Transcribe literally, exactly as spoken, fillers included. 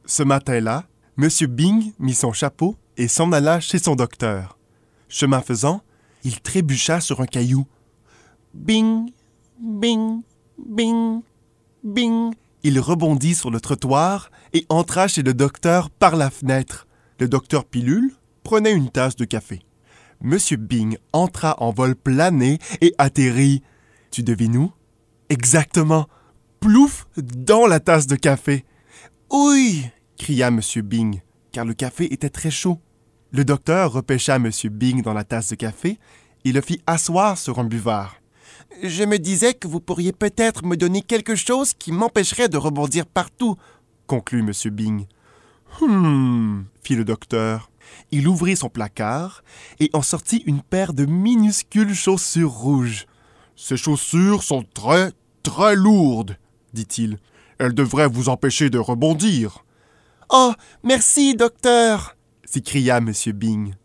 Ce matin-là, M. Bing mit son chapeau et s'en alla chez son docteur. Chemin faisant, il trébucha sur un caillou. Bing, bing, bing, bing. Il rebondit sur le trottoir et entra chez le docteur par la fenêtre. Le docteur Pilule prenait une tasse de café. M. Bing entra en vol plané et atterrit. Tu devines où? Exactement, plouf, dans la tasse de café. Oui, cria M. Bing, car le café était très chaud. Le docteur repêcha M. Bing dans la tasse de café et le fit asseoir sur un buvard. « Je me disais que vous pourriez peut-être me donner quelque chose qui m'empêcherait de rebondir partout, » conclut M. Bing. « Hum, » fit le docteur. Il ouvrit son placard et en sortit une paire de minuscules chaussures rouges. « Ces chaussures sont très, très lourdes, » dit-il. « Elles devraient vous empêcher de rebondir. »« Oh, merci, docteur !» s'écria M. Bing.